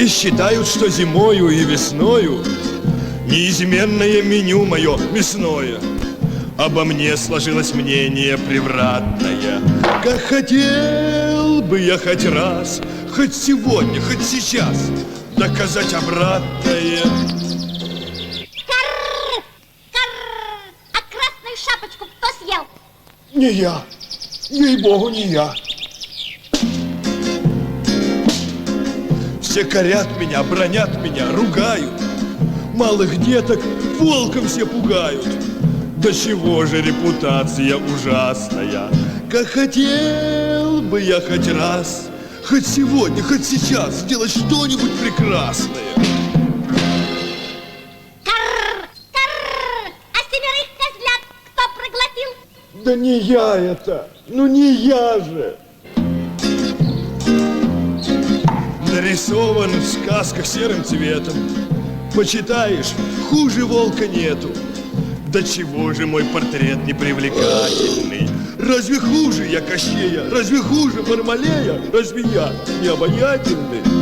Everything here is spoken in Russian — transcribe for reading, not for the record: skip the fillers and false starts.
И считают, что зимою и весною неизменное меню мое мясное. Обо мне сложилось мнение превратное. Как хотел бы я хоть раз, хоть сегодня, хоть сейчас доказать обратное. Карр! Карр! А красную шапочку кто съел? Не я, ей-богу, не я. Все корят меня, бронят меня, ругают. Малых деток волком все пугают. До чего же репутация ужасная. Как хотел бы я хоть раз, хоть сегодня, хоть сейчас сделать что-нибудь прекрасное. Карр! Карр! А 7 козлят кто проглотил? Да не я это, ну не я же. Нарисован в сказках серым цветом. Почитаешь, хуже волка нету. Да чего же мой портрет непривлекательный? Разве хуже я Кощея? Разве хуже Бармалея? Разве я не обаятельный?